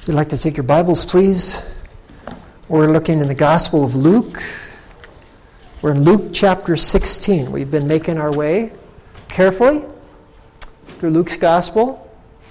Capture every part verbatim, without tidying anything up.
If you'd like to take your Bibles, please. We're looking in the Gospel of Luke. We're in Luke chapter sixteen. We've been making our way carefully through Luke's Gospel.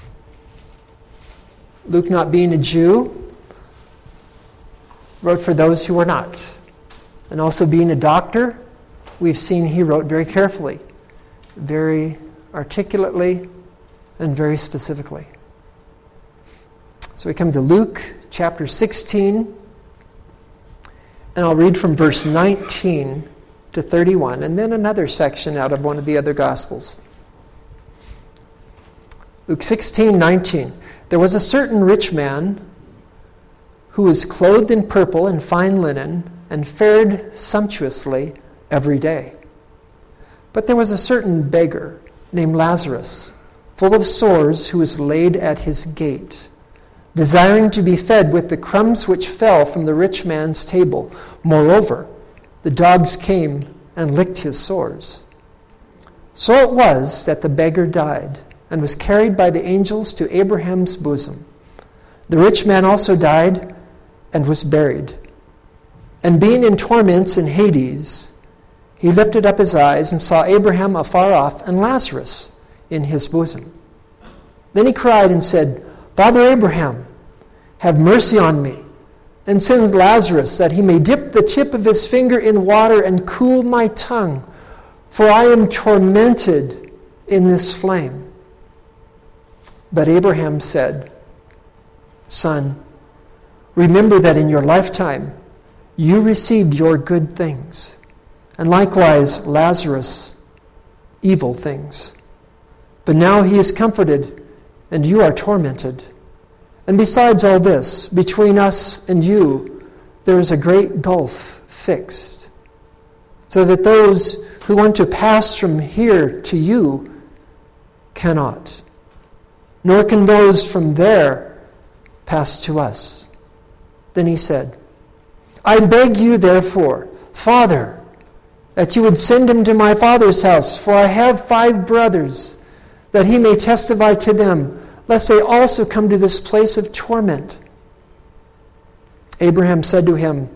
Luke, not being a Jew, wrote for those who were not. And also being a doctor, we've seen he wrote very carefully, very articulately, and very specifically. So we come to Luke chapter sixteen, and I'll read from verse nineteen to thirty-one, and then another section out of one of the other Gospels. Luke sixteen nineteen. There was a certain rich man who was clothed in purple and fine linen and fared sumptuously every day. But there was a certain beggar named Lazarus, full of sores, who was laid at his gate, desiring to be fed with the crumbs which fell from the rich man's table. Moreover, the dogs came and licked his sores. So it was that the beggar died and was carried by the angels to Abraham's bosom. The rich man also died and was buried. And being in torments in Hades, he lifted up his eyes and saw Abraham afar off and Lazarus in his bosom. Then he cried and said, Father Abraham, have mercy on me, and send Lazarus that he may dip the tip of his finger in water and cool my tongue, for I am tormented in this flame. But Abraham said, Son, remember that in your lifetime you received your good things, and likewise Lazarus evil things. But now he is comforted, and you are tormented. And besides all this, between us and you, there is a great gulf fixed, so that those who want to pass from here to you cannot, nor can those from there pass to us. Then he said, I beg you, therefore, Father, that you would send him to my father's house, for I have five brothers, that he may testify to them, lest they also come to this place of torment. Abraham said to him,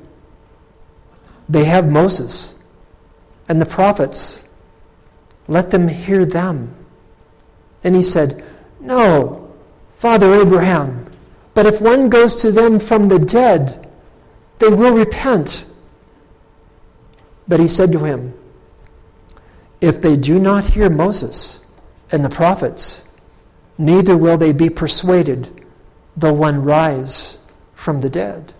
They have Moses and the prophets. Let them hear them. And he said, No, Father Abraham, but if one goes to them from the dead, they will repent. But he said to him, If they do not hear Moses and the prophets, neither will they be persuaded, though one rise from the dead.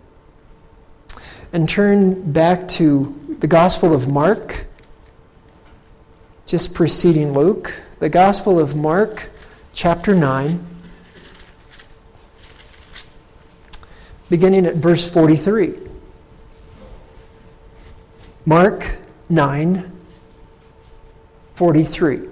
And turn back to the Gospel of Mark, just preceding Luke. The Gospel of Mark, chapter nine, beginning at verse forty-three. Mark nine, forty-three.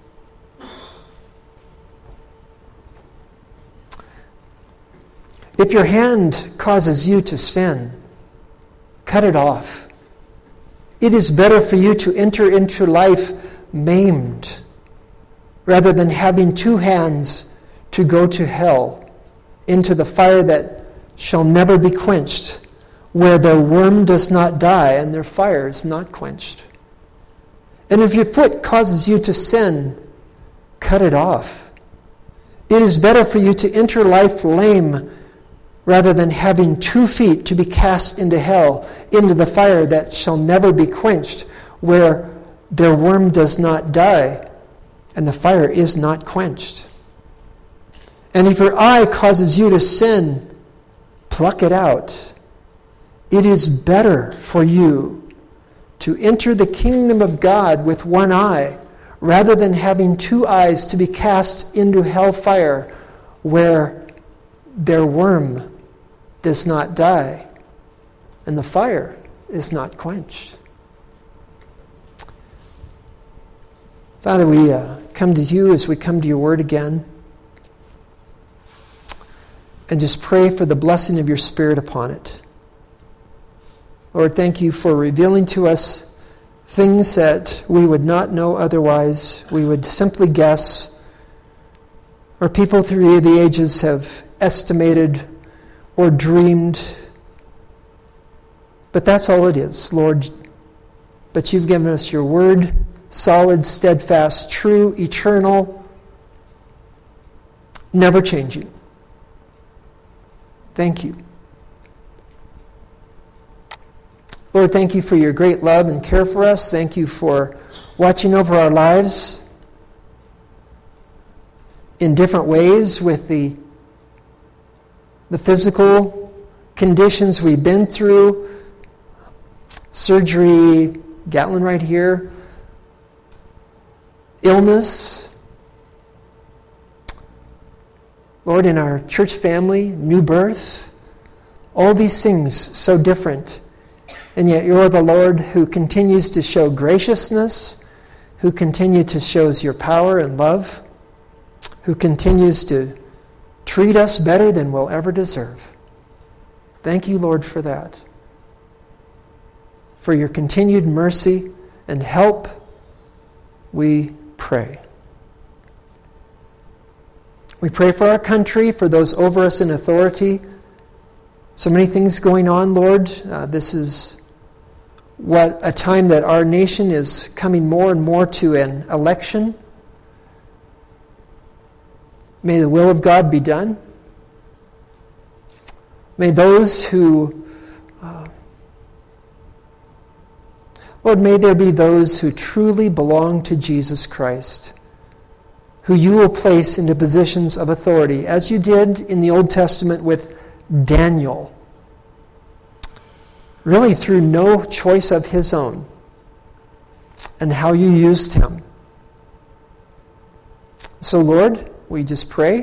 If your hand causes you to sin, cut it off. It is better for you to enter into life maimed, rather than having two hands to go to hell, into the fire that shall never be quenched, where their worm does not die and their fire is not quenched. And if your foot causes you to sin, cut it off. It is better for you to enter life lame, rather than having two feet to be cast into hell, into the fire that shall never be quenched, where their worm does not die, and the fire is not quenched. And if your eye causes you to sin, pluck it out. It is better for you to enter the kingdom of God with one eye, rather than having two eyes to be cast into hellfire, where their worm does not die, and the fire is not quenched. Father, we uh, come to you as we come to your word again, and just pray for the blessing of your Spirit upon it. Lord, thank you for revealing to us things that we would not know otherwise. We would simply guess, or people through the ages have estimated or dreamed. But that's all it is, Lord. But you've given us your word, solid, steadfast, true, eternal, never changing. Thank you. Lord, thank you for your great love and care for us. Thank you for watching over our lives in different ways with the, the physical conditions we've been through. Surgery, Gatlin right here. Illness. Lord, in our church family, new birth. All these things so different. And yet you're the Lord who continues to show graciousness, who continues to show your power and love, who continues to treat us better than we'll ever deserve. Thank you, Lord, for that. For your continued mercy and help, we pray. We pray for our country, for those over us in authority. So many things going on, Lord. Uh, this is what a time that our nation is coming more and more to an election. May the will of God be done. May those who, uh, Lord, may there be those who truly belong to Jesus Christ, who you will place into positions of authority, as you did in the Old Testament with Daniel, really through no choice of his own, and how you used him. So, Lord, we just pray.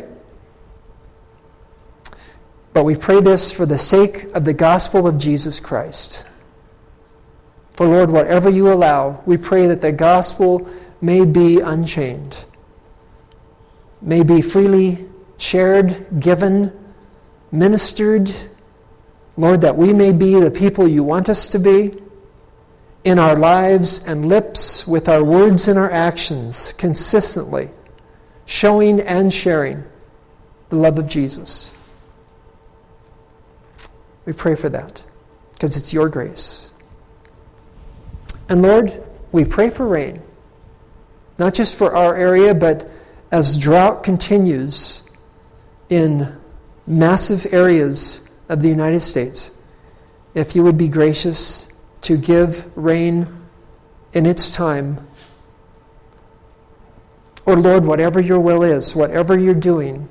But we pray this for the sake of the gospel of Jesus Christ. For, Lord, whatever you allow, we pray that the gospel may be unchained, may be freely shared, given, ministered. Lord, that we may be the people you want us to be in our lives and lips, with our words and our actions, consistently showing and sharing the love of Jesus. We pray for that because it's your grace. And Lord, we pray for rain, not just for our area, but as drought continues in massive areas of the United States, if you would be gracious to give rain in its time. Or Lord, whatever your will is, whatever you're doing,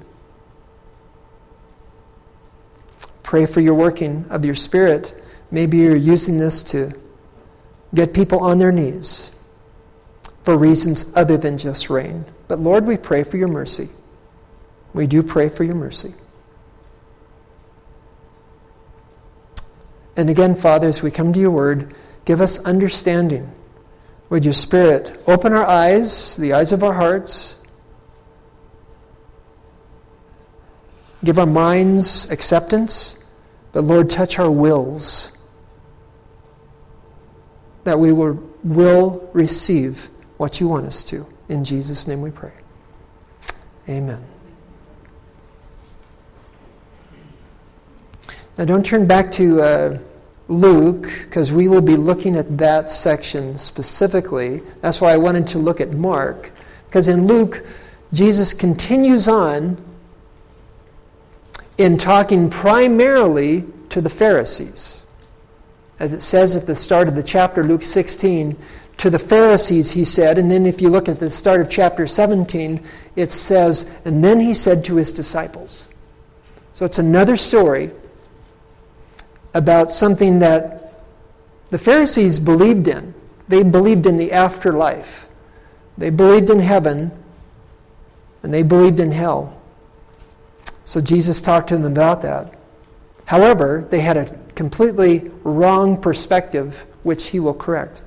pray for your working of your Spirit. Maybe you're using this to get people on their knees for reasons other than just rain. But Lord, we pray for your mercy. We do pray for your mercy. And again, Father, as we come to your word, give us understanding. Would your Spirit open our eyes, the eyes of our hearts, give our minds acceptance, but Lord, touch our wills, that we will, will receive what you want us to. In Jesus' name we pray. Amen. Now don't turn back to uh, Luke, because we will be looking at that section specifically. That's why I wanted to look at Mark, because in Luke, Jesus continues on in talking primarily to the Pharisees. As it says at the start of the chapter, Luke sixteen, to the Pharisees he said, and then if you look at the start of chapter seventeen, it says, and then he said to his disciples. So it's another story about something that the Pharisees believed in. They believed in the afterlife. They believed in heaven, and they believed in hell. So Jesus talked to them about that. However, they had a completely wrong perspective, which he will correct.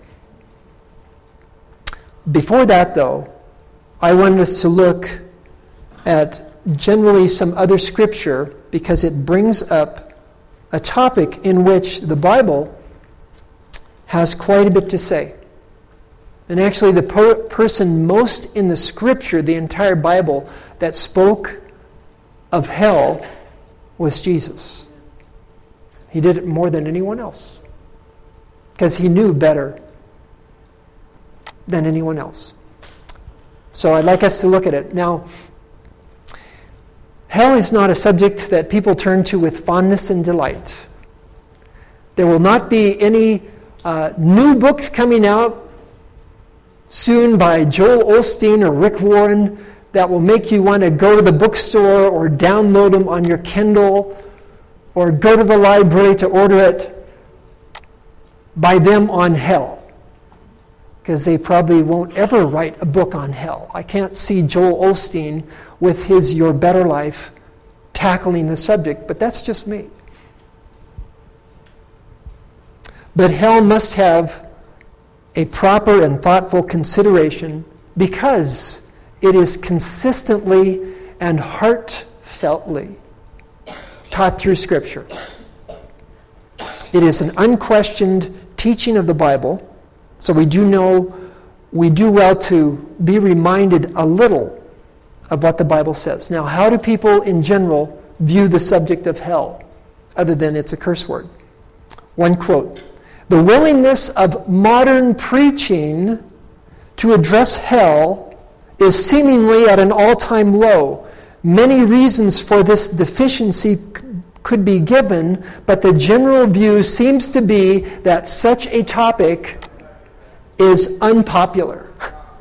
Before that, though, I wanted us to look at generally some other scripture, because it brings up a topic in which the Bible has quite a bit to say. And actually the per- person most in the scripture, the entire Bible, that spoke of hell was Jesus. He did it more than anyone else because he knew better than anyone else. So I'd like us to look at it. Now, hell is not a subject that people turn to with fondness and delight. There will not be any uh, new books coming out soon by Joel Osteen or Rick Warren that will make you want to go to the bookstore or download them on your Kindle or go to the library to order it by them on hell. Because they probably won't ever write a book on hell. I can't see Joel Osteen with his Your Better Life tackling the subject, but that's just me. But hell must have a proper and thoughtful consideration because it is consistently and heartfeltly taught through Scripture. It is an unquestioned teaching of the Bible, so we do know, we do well to be reminded a little of what the Bible says. Now, how do people in general view the subject of hell, other than it's a curse word? One quote: "The willingness of modern preaching to address hell is seemingly at an all-time low. Many reasons for this deficiency c- could be given, but the general view seems to be that such a topic is unpopular."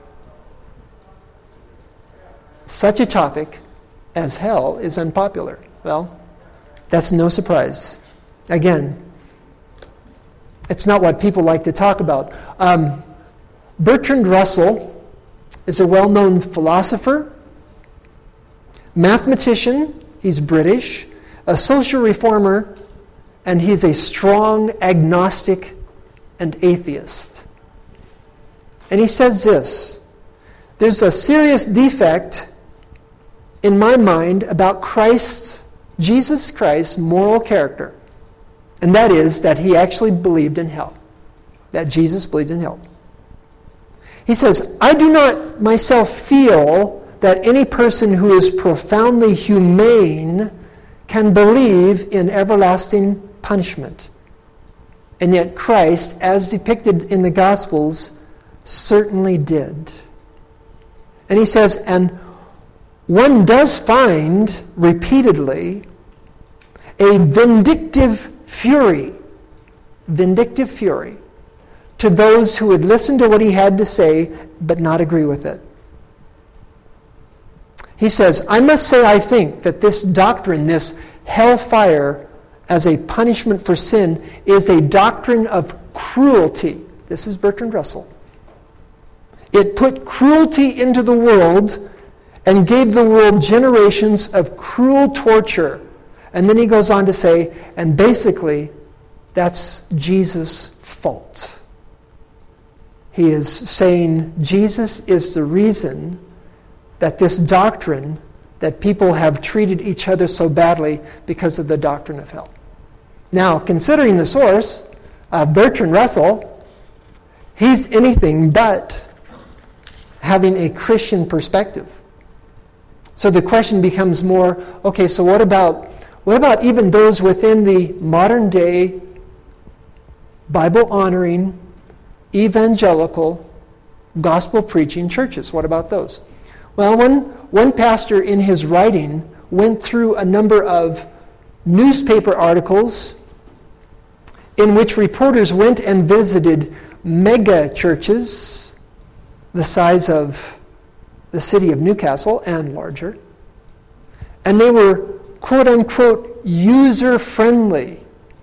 Such a topic as hell is unpopular. Well, that's no surprise. Again, it's not what people like to talk about. Um, Bertrand Russell is a well-known philosopher, mathematician, he's British, a social reformer, and he's a strong agnostic and atheist. And he says this: "There's a serious defect in my mind about Christ's, Jesus Christ's moral character. And that is that he actually believed in hell. That Jesus believed in hell." He says, "I do not myself feel that any person who is profoundly humane can believe in everlasting punishment. And yet Christ, as depicted in the Gospels, certainly did." And he says, "And one does find repeatedly a vindictive fury, vindictive fury, to those who would listen to what he had to say but not agree with it." He says, "I must say I think that this doctrine, this hellfire as a punishment for sin, is a doctrine of cruelty." This is Bertrand Russell. "It put cruelty into the world and gave the world generations of cruel torture." And then he goes on to say, and basically, that's Jesus' fault. He is saying Jesus is the reason that this doctrine, that people have treated each other so badly because of the doctrine of hell. Now, considering the source of Bertrand Russell, he's anything but having a Christian perspective. So the question becomes more, okay, so what about what about even those within the modern day Bible-honoring, evangelical, gospel-preaching churches? What about those? Well, one, one pastor in his writing went through a number of newspaper articles in which reporters went and visited mega churches the size of the city of Newcastle and larger. And they were, quote-unquote, user-friendly.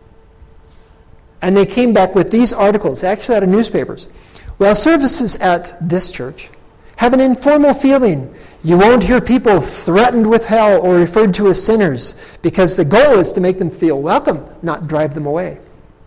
And they came back with these articles, actually out of newspapers. "Well, services at this church have an informal feeling. You won't hear people threatened with hell or referred to as sinners, because the goal is to make them feel welcome, not drive them away.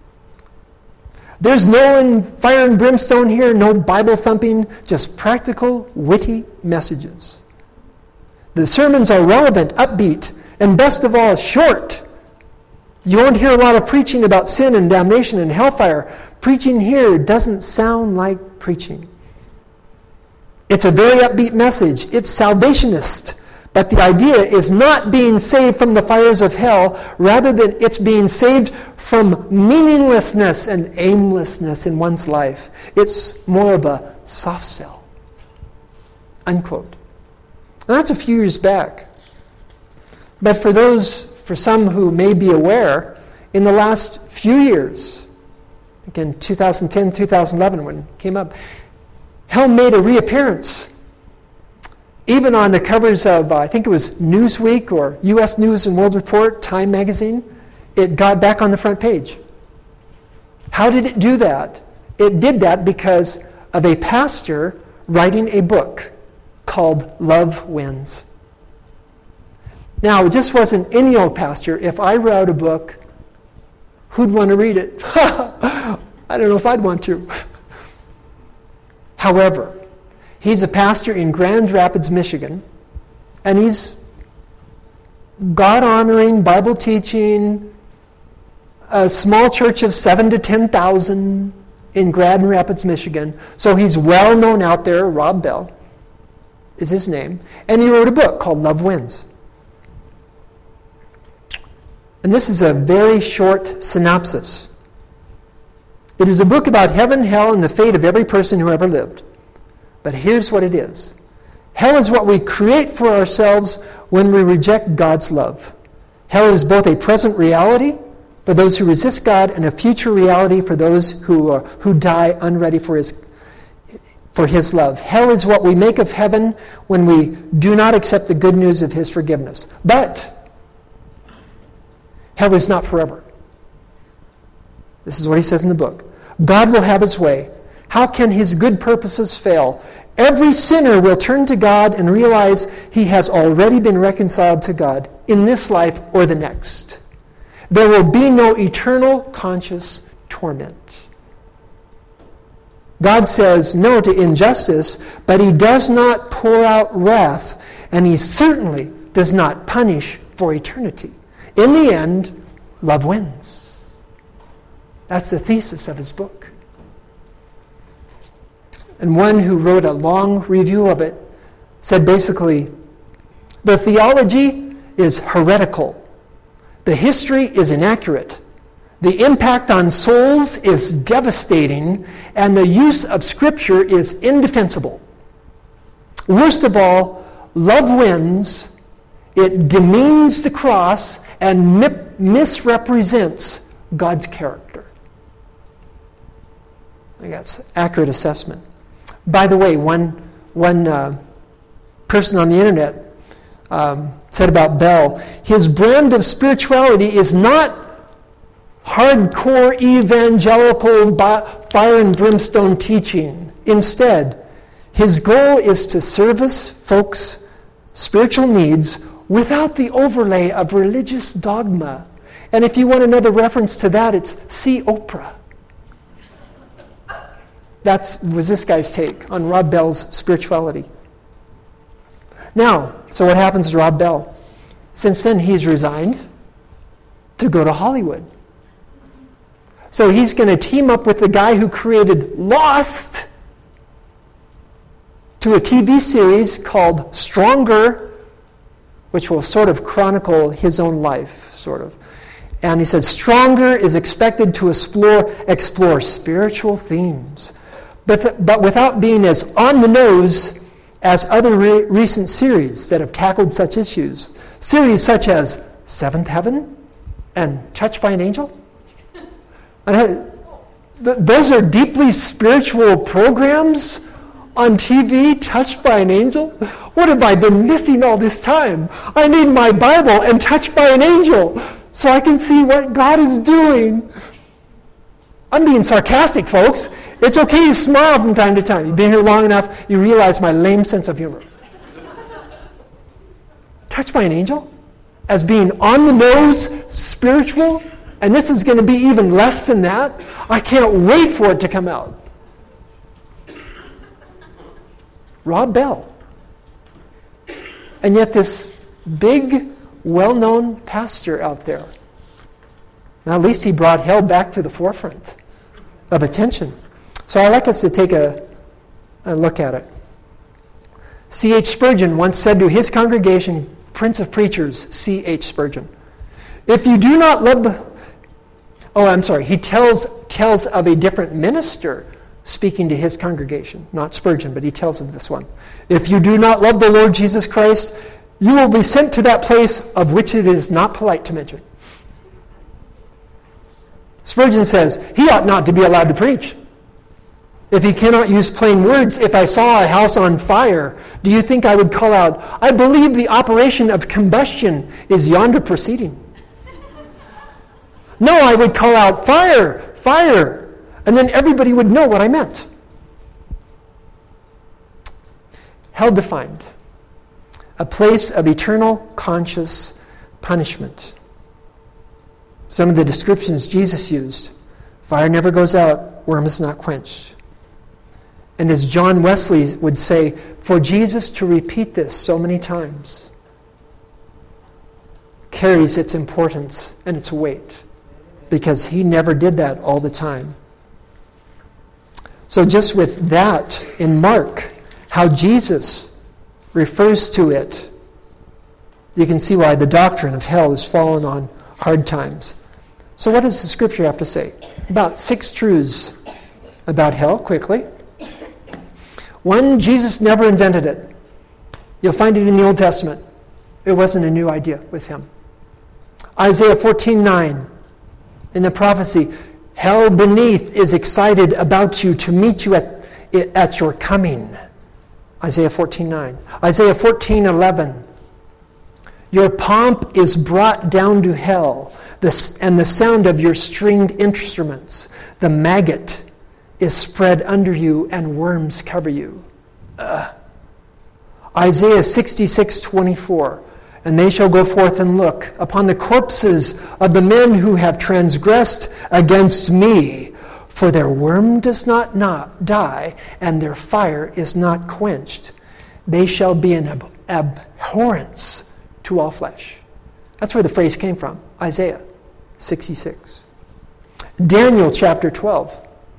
There's no fire and brimstone here, no Bible thumping, just practical, witty messages. The sermons are relevant, upbeat, and best of all, short. You won't hear a lot of preaching about sin and damnation and hellfire. Preaching here doesn't sound like preaching. It's a very upbeat message. It's salvationist, But the idea is not being saved from the fires of hell, rather than it's being saved from meaninglessness and aimlessness in one's life. It's more of a soft sell. Unquote. And that's a few years back. But for those, for some who may be aware, in the last few years, again, two thousand ten, two thousand eleven, when it came up, hell made a reappearance. Even on the covers of, uh, I think it was Newsweek or U S News and World Report, Time magazine, it got back on the front page. How did it do that? It did that because of a pastor writing a book called Love Wins. Now, it just wasn't any old pastor. If I wrote a book, who'd want to read it? I don't know if I'd want to. However, he's a pastor in Grand Rapids, Michigan, and he's God-honoring, Bible-teaching, a small church of seven to ten thousand in Grand Rapids, Michigan. So he's well-known out there. Rob Bell is his name. And he wrote a book called Love Wins. And this is a very short synopsis. It is a book about heaven, hell, and the fate of every person who ever lived. But here's what it is. Hell is what we create for ourselves when we reject God's love. Hell is both a present reality for those who resist God and a future reality for those who are, who die unready for his, for his love. Hell is what we make of heaven when we do not accept the good news of his forgiveness. But hell is not forever. This is what he says in the book. God will have his way. How can his good purposes fail? Every sinner will turn to God and realize he has already been reconciled to God in this life or the next. There will be no eternal conscious torment. God says no to injustice, but he does not pour out wrath, and he certainly does not punish for eternity. In the end, love wins. That's the thesis of his book. And one who wrote a long review of it said basically, the theology is heretical. The history is inaccurate. The impact on souls is devastating, and the use of Scripture is indefensible. Worst of all, love wins. It demeans the cross and mi- misrepresents God's character. I think that's accurate assessment. By the way, one one uh, person on the internet um, said about Bell, his brand of spirituality is not hardcore evangelical fire and brimstone teaching. Instead, his goal is to service folks' spiritual needs without the overlay of religious dogma. And if you want another reference to that, it's see Oprah. That was this guy's take on Rob Bell's spirituality. Now, so what happens to Rob Bell? Since then, he's resigned to go to Hollywood. So he's going to team up with the guy who created Lost to a T V series called Stronger, which will sort of chronicle his own life, sort of. And he said, Stronger is expected to explore, explore spiritual themes, but, but without being as on the nose as other re- recent series that have tackled such issues. Series such as Seventh Heaven and Touched by an Angel. And I, th- those are deeply spiritual programs on T V, Touched by an Angel. What have I been missing all this time? I need my Bible and Touched by an Angel so I can see what God is doing. I'm being sarcastic, folks. It's okay to smile from time to time. You've been here long enough, you realize my lame sense of humor. Touched by an Angel? As being on the nose, spiritual? And this is going to be even less than that? I can't wait for it to come out. Rob Bell. And yet this big, well-known pastor out there, now at least he brought hell back to the forefront of attention. So I'd like us to take a, a look at it. C H Spurgeon once said to his congregation, Prince of Preachers, C H Spurgeon, if you do not love the... Oh, I'm sorry. He tells, tells of a different minister speaking to his congregation. Not Spurgeon, but he tells of this one. If you do not love the Lord Jesus Christ, you will be sent to that place of which it is not polite to mention. Spurgeon says, he ought not to be allowed to preach. If he cannot use plain words, if I saw a house on fire, do you think I would call out, I believe the operation of combustion is yonder proceeding? No, I would call out, fire, fire, and then everybody would know what I meant. Hell defined, a place of eternal conscious punishment. Some of the descriptions Jesus used, fire never goes out, worm is not quenched. And as John Wesley would say, for Jesus to repeat this so many times carries its importance and its weight, because he never did that all the time. So just with that in Mark, how Jesus refers to it, you can see why the doctrine of hell has fallen on hard times. So what does the Scripture have to say? About six truths about hell, quickly. One, Jesus never invented it. You'll find it in the Old Testament. It wasn't a new idea with him. Isaiah fourteen nine, in the prophecy, hell beneath is excited about you to meet you at, at your coming. Isaiah fourteen nine. Isaiah fourteen eleven, your pomp is brought down to hell, the, and the sound of your stringed instruments. The maggot is spread under you, and worms cover you. Ugh. Isaiah sixty-six twenty-four, and they shall go forth and look upon the corpses of the men who have transgressed against me, for their worm does not, not die, and their fire is not quenched. They shall be an ab- abhorrence to all flesh. That's where the phrase came from, Isaiah sixty-six. Daniel chapter twelve.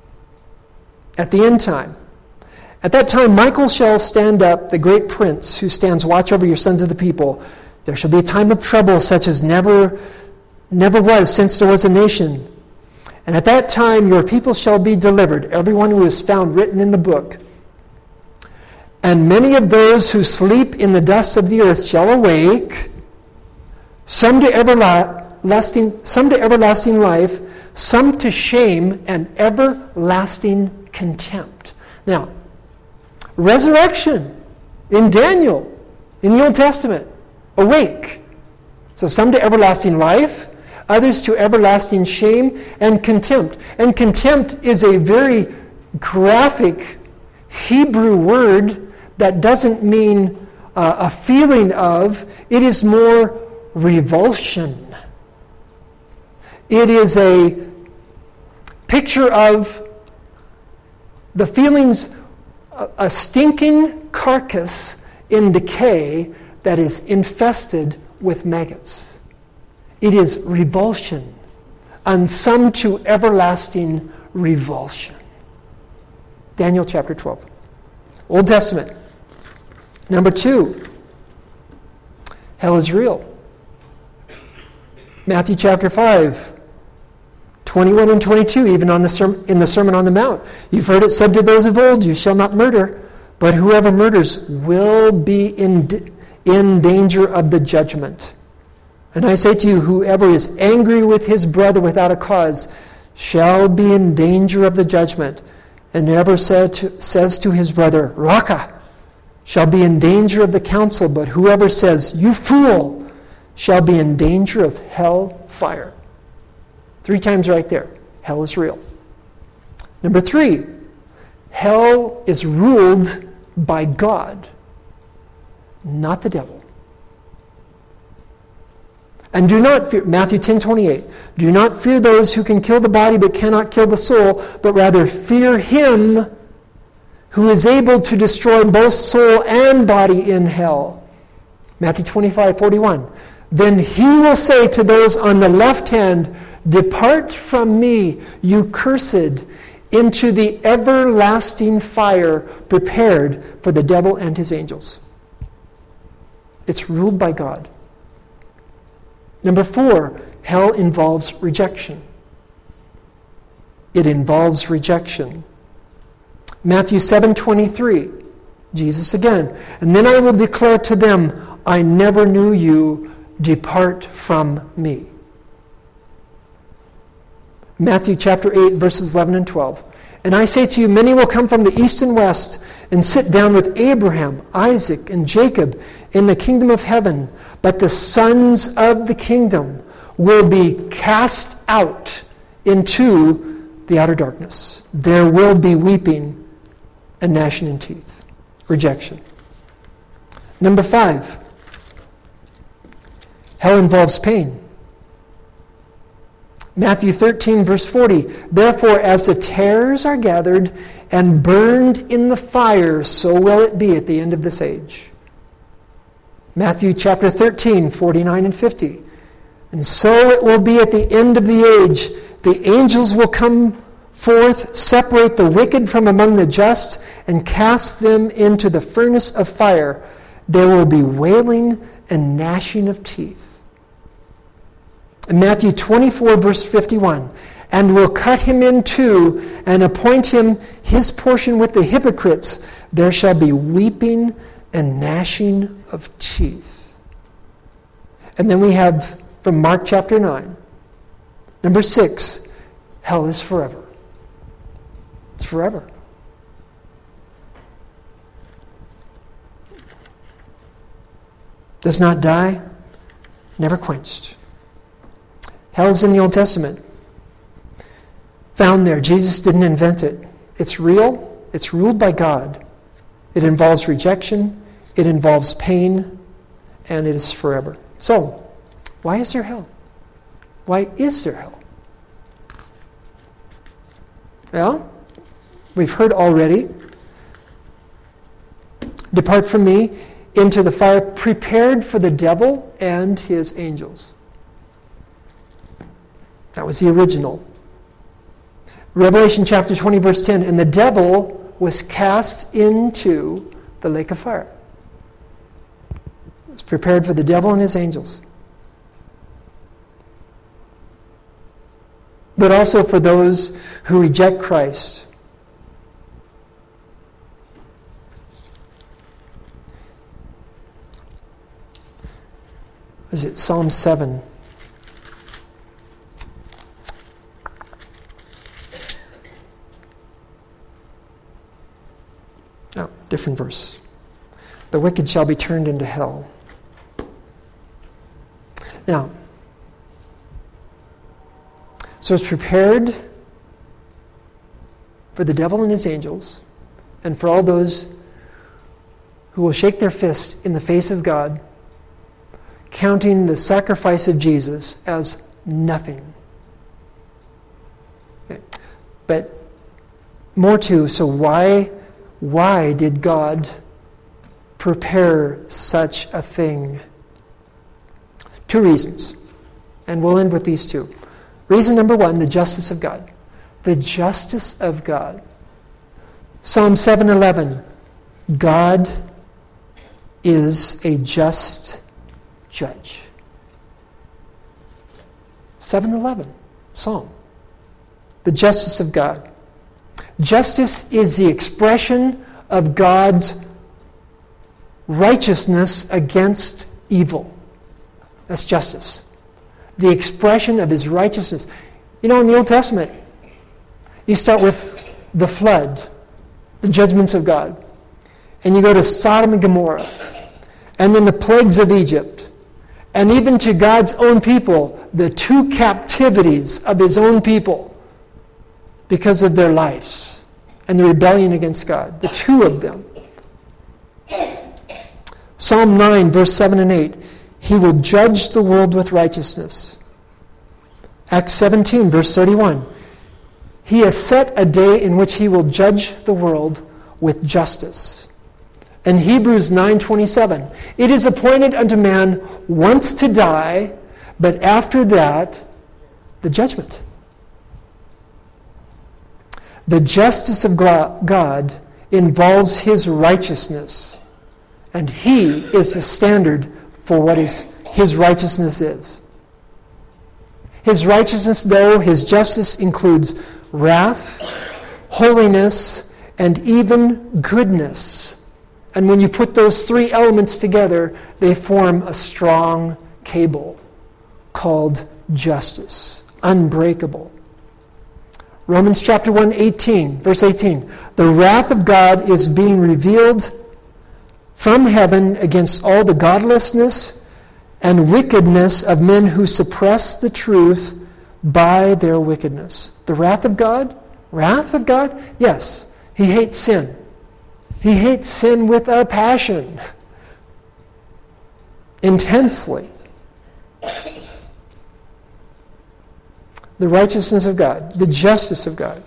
At the end time, at that time Michael shall stand up, the great prince who stands watch over your sons of the people. There shall be a time of trouble such as never, never was since there was a nation. And at that time your people shall be delivered, everyone who is found written in the book. And many of those who sleep in the dust of the earth shall awake, some to everlasting, some to everlasting life, some to shame and everlasting contempt. Now, resurrection in Daniel, in the Old Testament, awake. So some to everlasting life, others to everlasting shame and contempt. And contempt is a very graphic Hebrew word that doesn't mean uh, a feeling of, it is more revulsion. It is a picture of the feelings, a stinking carcass in decay that is infested with maggots. It is revulsion, and some to everlasting revulsion. Daniel chapter twelve. Old Testament. Number two, hell is real. Matthew chapter five. twenty-one and twenty-two, even on the serm- in the Sermon on the Mount. You've heard it said to those of old, you shall not murder, but whoever murders will be in, d- in danger of the judgment. And I say to you, whoever is angry with his brother without a cause shall be in danger of the judgment. And whoever said to, says to his brother, Raka, shall be in danger of the council, but whoever says, you fool, shall be in danger of hell fire. Three times right there. Hell is real. Number three, hell is ruled by God, not the devil. And do not fear, Matthew ten twenty-eight, do not fear those who can kill the body but cannot kill the soul, but rather fear him who is able to destroy both soul and body in hell. Matthew twenty-five forty-one, then he will say to those on the left hand, depart from me, you cursed, into the everlasting fire prepared for the devil and his angels. It's ruled by God. Number four, hell involves rejection. It involves rejection. Matthew seven twenty-three, Jesus again. And then I will declare to them, I never knew you, depart from me. Matthew chapter eight, verses eleven and twelve. And I say to you, many will come from the east and west and sit down with Abraham, Isaac, and Jacob in the kingdom of heaven. But the sons of the kingdom will be cast out into the outer darkness. There will be weeping and gnashing of teeth. Rejection. Number five, hell involves pain. Matthew thirteen, verse forty. Therefore, as the tares are gathered and burned in the fire, so will it be at the end of this age. Matthew chapter thirteen, forty-nine and fifty. And so it will be at the end of the age. The angels will come forth, separate the wicked from among the just, and cast them into the furnace of fire. There will be wailing and gnashing of teeth. In Matthew twenty-four, verse fifty-one, and will cut him in two and appoint him his portion with the hypocrites. There shall be weeping and gnashing of teeth. And then we have from Mark chapter nine, number six, hell is forever. It's forever. Does not die, never quenched. Hell is in the Old Testament. Found there. Jesus didn't invent it. It's real. It's ruled by God. It involves rejection. It involves pain. And it is forever. So, why is there hell? Why is there hell? Well, we've heard already. Depart from me into the fire prepared for the devil and his angels. That was the original. Revelation chapter twenty, verse ten. And the devil was cast into the lake of fire. It was prepared for the devil and his angels. But also for those who reject Christ. Is it Psalm seven? Oh, different verse. The wicked shall be turned into hell. Now, so it's prepared for the devil and his angels, and for all those who will shake their fist in the face of God, counting the sacrifice of Jesus as nothing. Okay. But more too, so why, why did God prepare such a thing? Two reasons. And we'll end with these two. Reason number one, the justice of God. The justice of God. Psalm seven eleven. God is a just judge. seven eleven. Psalm. The justice of God. Justice is the expression of God's righteousness against evil. That's justice. The expression of his righteousness. You know, in the Old Testament, you start with the flood, the judgments of God. And you go to Sodom and Gomorrah. And then the plagues of Egypt. And even to God's own people, the two captivities of his own people because of their lives and the rebellion against God. The two of them. Psalm nine, verse seven and eight. He will judge the world with righteousness. Acts seventeen, verse thirty-one. He has set a day in which he will judge the world with justice. And Hebrews nine twenty-seven. It is appointed unto man once to die, but after that, the judgment. The justice of God involves his righteousness, and he is the standard for what is, his righteousness is. His righteousness, though, his justice includes wrath, holiness, and even goodness. And when you put those three elements together, they form a strong cable called justice, unbreakable. Romans chapter one, eighteen, verse eighteen. The wrath of God is being revealed from heaven against all the godlessness and wickedness of men who suppress the truth by their wickedness. The wrath of God? Wrath of God? Yes. He hates sin. He hates sin with a passion. Intensely. The righteousness of God, the justice of God.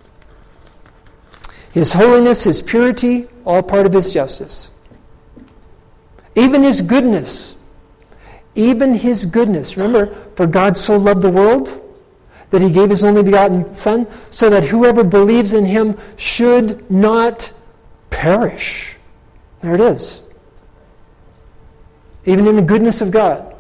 His holiness, his purity, all part of his justice. Even his goodness. Even his goodness. Remember, for God so loved the world that he gave his only begotten Son, so that whoever believes in him should not perish. There it is. Even in the goodness of God.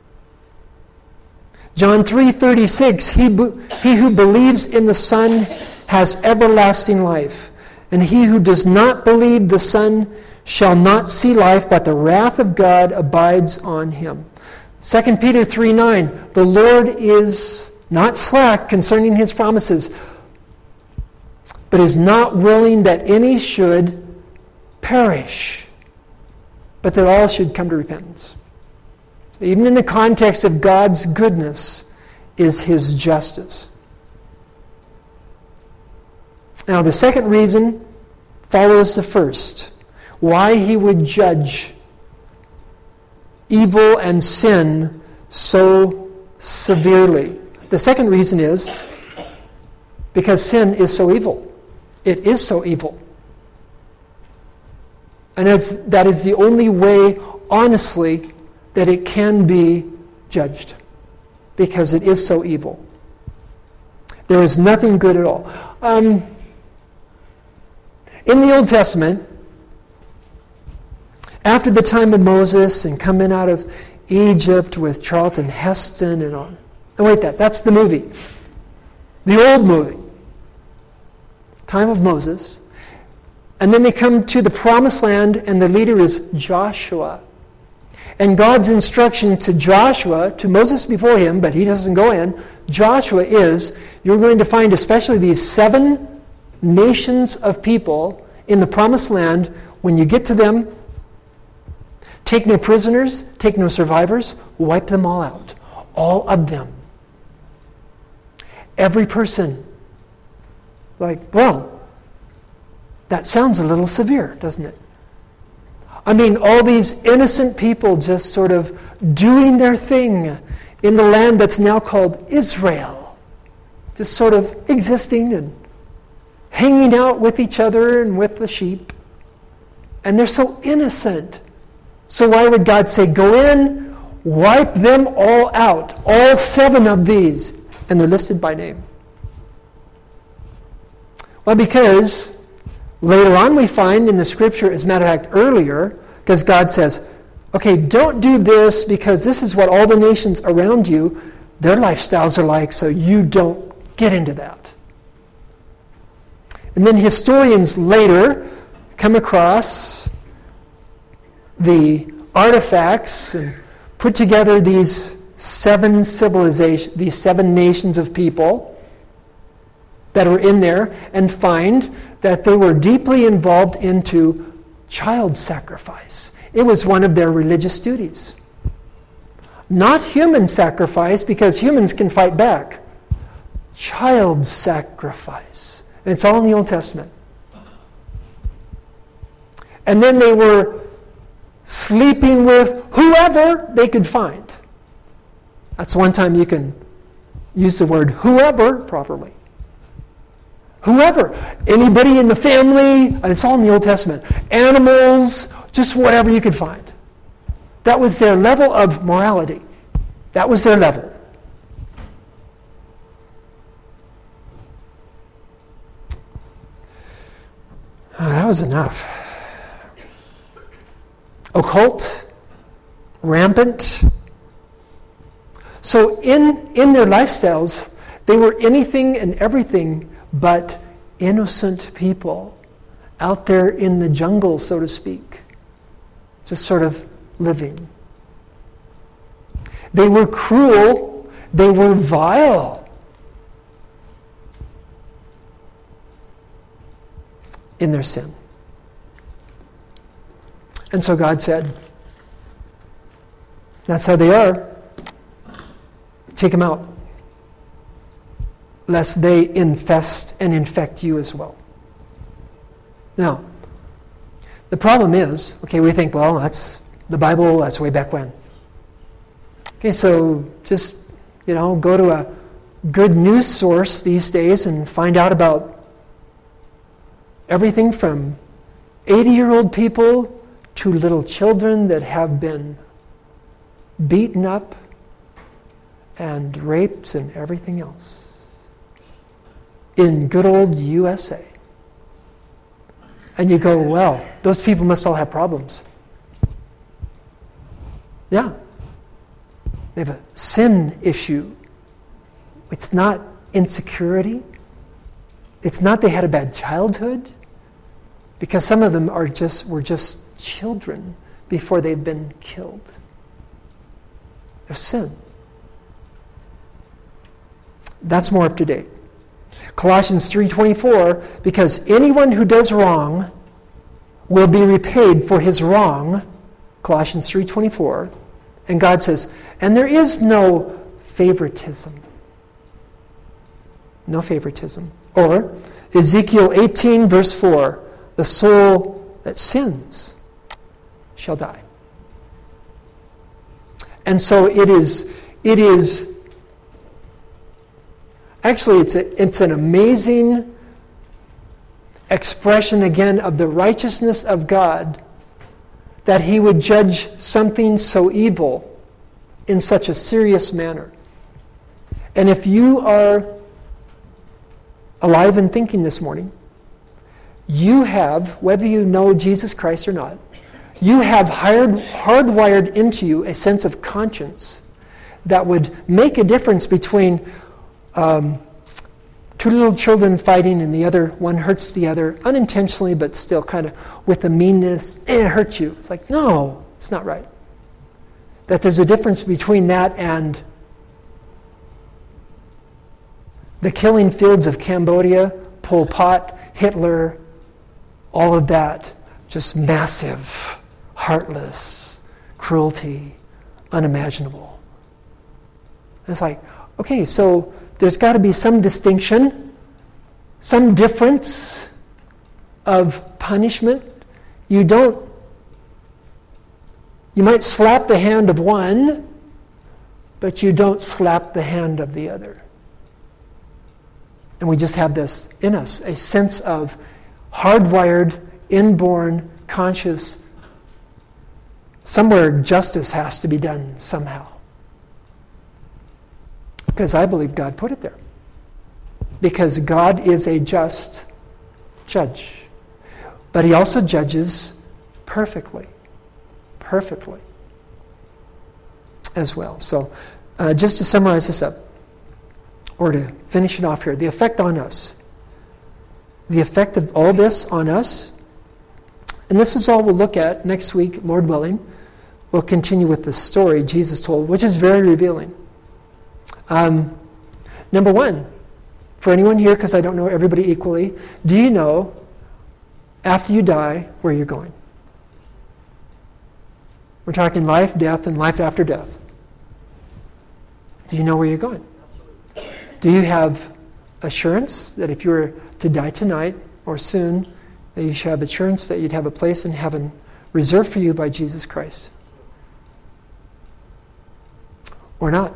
John three thirty-six, he, he who believes in the Son has everlasting life, and he who does not believe the Son shall not see life, but the wrath of God abides on him. Second Peter three nine, the Lord is not slack concerning his promises, but is not willing that any should perish, but that all should come to repentance. So even in the context of God's goodness is his justice. Now the second reason follows the first. Why he would judge evil and sin so severely. The second reason is because sin is so evil. It is so evil. And it's, that is the only way, honestly, that it can be judged. Because it is so evil. There is nothing good at all. Um, in the Old Testament, after the time of Moses and coming out of Egypt with Charlton Heston and on. And wait, that that's the movie. The old movie. Time of Moses. And then they come to the promised land and the leader is Joshua. And God's instruction to Joshua, to Moses before him, but he doesn't go in, Joshua is, you're going to find especially these seven nations of people in the promised land. When you get to them, take no prisoners, take no survivors, wipe them all out. All of them. Every person. Like, well, that sounds a little severe, doesn't it? I mean, all these innocent people just sort of doing their thing in the land that's now called Israel. Just sort of existing and hanging out with each other and with the sheep. And they're so innocent. So why would God say, go in, wipe them all out, all seven of these, and they're listed by name? Well, because later on we find in the scripture, as a matter of fact earlier, because God says, okay, don't do this because this is what all the nations around you, their lifestyles are like, so you don't get into that. And then historians later come across the artifacts and put together these seven civilizations, these seven nations of people that are in there, and find that they were deeply involved into child sacrifice. It was one of their religious duties. Not human sacrifice, because humans can fight back. Child sacrifice. And it's all in the Old Testament. And then they were sleeping with whoever they could find. That's one time you can use the word whoever properly. Whoever. Anybody in the family. And it's all in the Old Testament. Animals. Just whatever you could find. That was their level of morality. That was their level. was enough. Occult, rampant. So in, in their lifestyles, they were anything and everything but innocent people out there in the jungle, so to speak, just sort of living. They were cruel. They were vile in their sin. And so God said, that's how they are. Take them out, lest they infest and infect you as well. Now, the problem is, okay, we think, well, that's the Bible, that's way back when. Okay, so just, you know, go to a good news source these days and find out about everything from eighty-year-old people to little children that have been beaten up and raped and everything else in good old U S A. And you go, well, those people must all have problems. Yeah. They have a sin issue. It's not insecurity. It's not they had a bad childhood. Because some of them are just were just children before they've been killed. There's sin. That's more up to date. Colossians three twenty-four, because anyone who does wrong will be repaid for his wrong. Colossians three twenty-four. And God says, and there is no favoritism. No favoritism. Or Ezekiel eighteen verse four, the soul that sins shall die. And so it is, it is, actually it's, a, it's an amazing expression again of the righteousness of God that he would judge something so evil in such a serious manner. And if you are alive and thinking this morning, you have, whether you know Jesus Christ or not, you have hard, hardwired into you a sense of conscience that would make a difference between um, two little children fighting and the other one hurts the other unintentionally, but still kind of with a meanness, eh, it hurts you. It's like, no, it's not right. That there's a difference between that and the killing fields of Cambodia, Pol Pot, Hitler, all of that, just massive, heartless, cruelty, unimaginable. It's like, okay, so there's got to be some distinction, some difference of punishment. You don't, you might slap the hand of one, but you don't slap the hand of the other. And we just have this in us, a sense of hardwired, inborn, conscious, somewhere justice has to be done somehow. Because I believe God put it there. Because God is a just judge. But he also judges perfectly. Perfectly. As well. So, uh, just to summarize this up, or to finish it off here, the effect on us. The effect of all this on us. And this is all we'll look at next week, Lord willing. We'll continue with the story Jesus told, which is very revealing. Um, number one, for anyone here, because I don't know everybody equally, do you know, after you die, where you're going? We're talking life, death, and life after death. Do you know where you're going? Do you have assurance that if you were to die tonight or soon, that you should have assurance that you'd have a place in heaven reserved for you by Jesus Christ? Or not?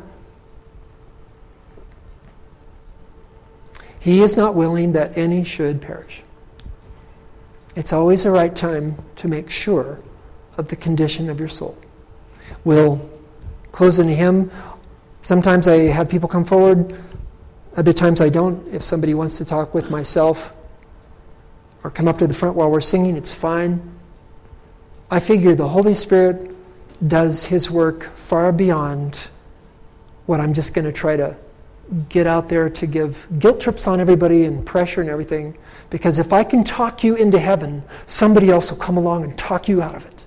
He is not willing that any should perish. It's always the right time to make sure of the condition of your soul. We'll close in a hymn. Sometimes I have people come forward. Other times I don't. If somebody wants to talk with myself or come up to the front while we're singing, it's fine. I figure the Holy Spirit does His work far beyond what I'm just going to try to get out there to give guilt trips on everybody and pressure and everything. Because if I can talk you into heaven, somebody else will come along and talk you out of it.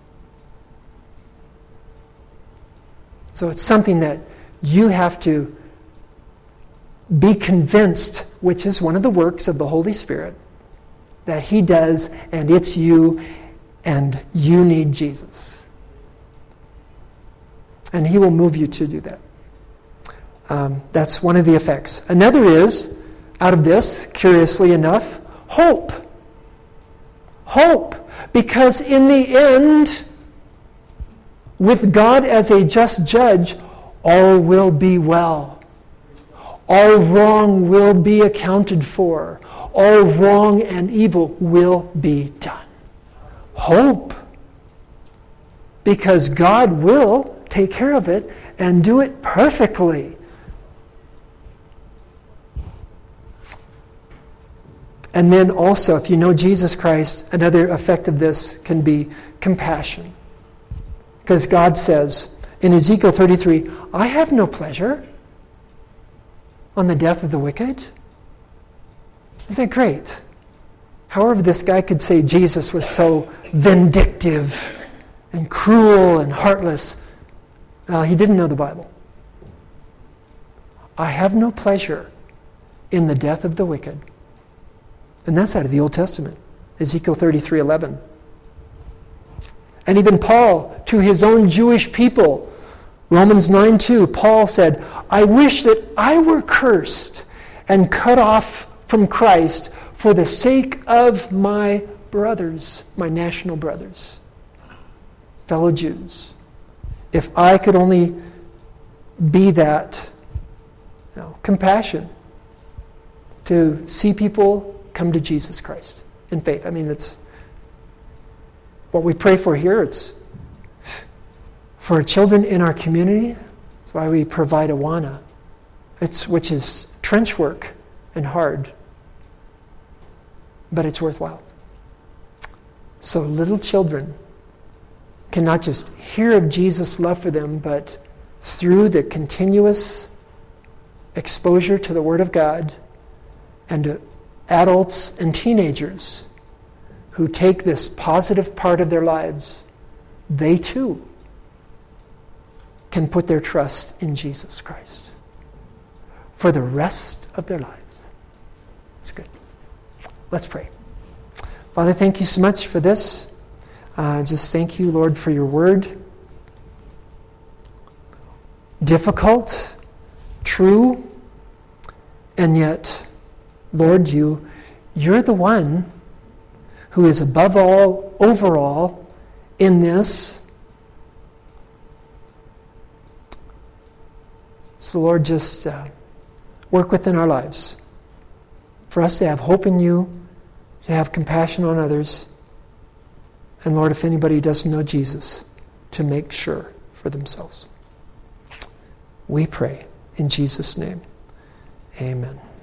So it's something that you have to be convinced, which is one of the works of the Holy Spirit, that He does, and it's you, and you need Jesus. And He will move you to do that. Um, that's one of the effects. Another is, out of this, curiously enough, hope. Hope. Because in the end, with God as a just judge, all will be well. All wrong will be accounted for. All wrong and evil will be done. Hope. Because God will take care of it and do it perfectly. And then also, if you know Jesus Christ, another effect of this can be compassion. Because God says in Ezekiel thirty-three, I have no pleasure on the death of the wicked. Isn't that great? However, this guy could say Jesus was so vindictive and cruel and heartless. Uh, he didn't know the Bible. I have no pleasure in the death of the wicked. And that's out of the Old Testament. Ezekiel thirty-three eleven. And even Paul, to his own Jewish people, Romans nine two, Paul said, I wish that I were cursed and cut off from Christ for the sake of my brothers, my national brothers, fellow Jews. If I could only be that, you know, compassion to see people come to Jesus Christ in faith. I mean, it's what we pray for here. It's for children in our community. That's why we provide Awana. It's which is trench work and hard, but it's worthwhile. So little children can not just hear of Jesus' love for them, but through the continuous exposure to the Word of God and to adults and teenagers who take this positive part of their lives, they too can put their trust in Jesus Christ for the rest of their lives. It's good. Let's pray. Father, thank you so much for this. Uh, just thank you, Lord, for your word. Difficult, true, and yet, Lord, you, you're the one who is above all, over all, in this. So, Lord, just uh, work within our lives for us to have hope in you, to have compassion on others, and Lord, if anybody doesn't know Jesus, to make sure for themselves. We pray in Jesus' name. Amen.